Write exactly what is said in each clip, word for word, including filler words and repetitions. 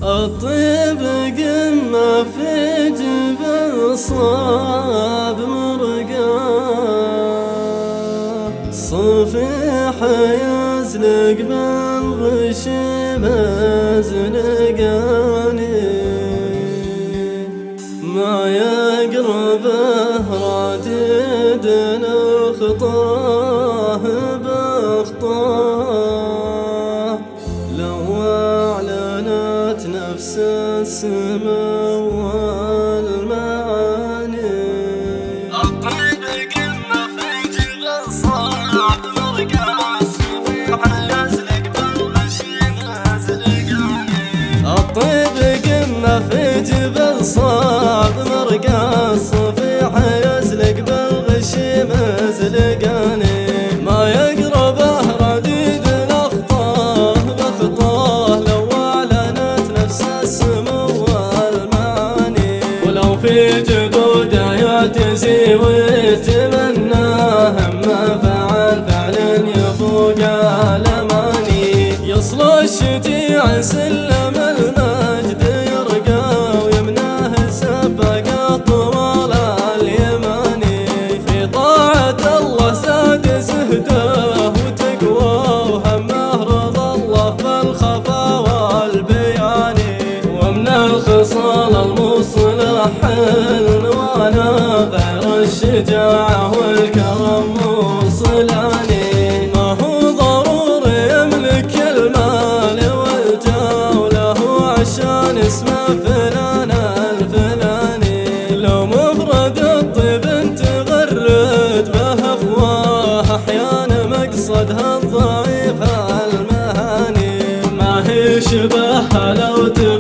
الطيب قمة في جبل صاب مرقاه، صفيح يزلق بالغش مزلقاني، ما يقربه رادد خطاه بخطاه، لو أعلنت نفس السما والمعاني. الطيب قمة في جبل صاب مرقاه، صفيح يزلق بالغش مزلقاني. الطيب قمة في جبل صاب مرقاه، صفيح يزلق بالغش مزلقاني، ما يقربه رديد الأخطاه بخطاه، لو أعلنت نفس السمو والمعاني. ولو في جدوده يعتزي ويتمناه، ما فعل فعل يفوق الأماني. يصل الشجيع سلم المجد يرقى، ويمناه سبق طوال اليماني. في طاعة الله زاد زهده وتقواه، وهمه رضا الله في الخفا والبياني. ومن الخصال المصلح الوانا، غير الشجاعة والكرم موصلاني. ما هو ضروري يملك المال والجاه، وله عشان اسمه فلان الفلاني. لو مفرد الطيب تغرد به افواه، احيانا مقصدها الضعيف المهاني. ما هي شبهها لو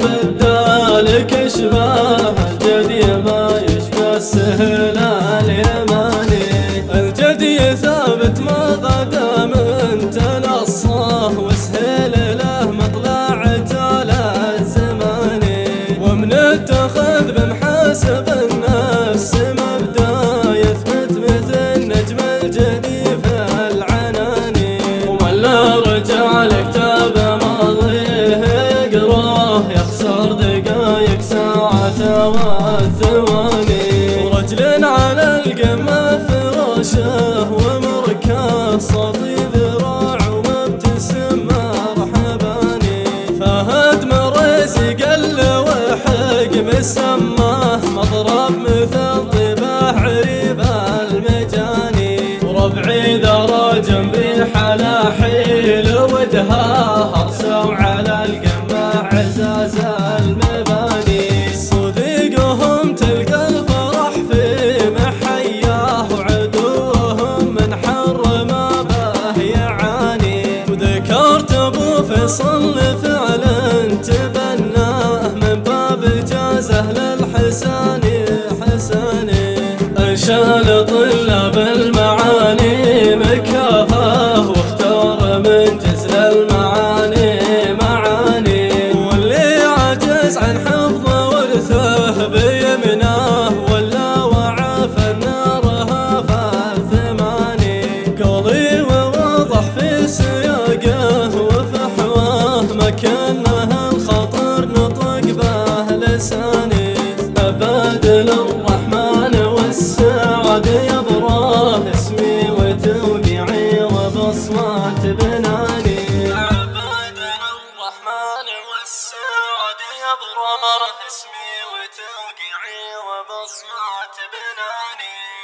تبدالك اشباه، الجدي ما يشبه السهل اليماني. الجدي ثابت ما غدا من تلصاه، وسهل له مطلعة على الزماني. ومن اتخذ بمحاسب النفس مبدا، يثبت مثل نجم الجدي في العناني. ومن لا رجع لكتاب ماضيه يقراه، يخسر دقايق ساعته والثواني. ورجل على القمة فراشه ومركاه، صوتي ذراع ومبتسم مرحباني. فهد مريسي قل وحق مسماه، مضرب مثل طباح عريب المجاني. وربعي ذرى جنبي حلاحيل ودهاه، ارسوا على القمة عزاز المباني. صديقهم تلقى الفرح في محياه، وعدوهم من حر ما به يعاني. وذكرت ابو فيصل فعلا تبناه، من باب جازه للحساني حساني. انشال طلاب المعاني مكافاه، واختار من جزل المعاني معاني. واللي عجز عن حفظه ورثه بيمناه، ولا وعى فنارها فالثماني. قولي وواضح في سياقه وفحواه، مكانه الخطر نطق به لساني. أبادل الرحمن والسعد يبراه، اسمي وتوقيعي وبصمات بناني. أبادل الرحمن والسعد يبراه، اسمي وتوقيعي وبصمات بناني.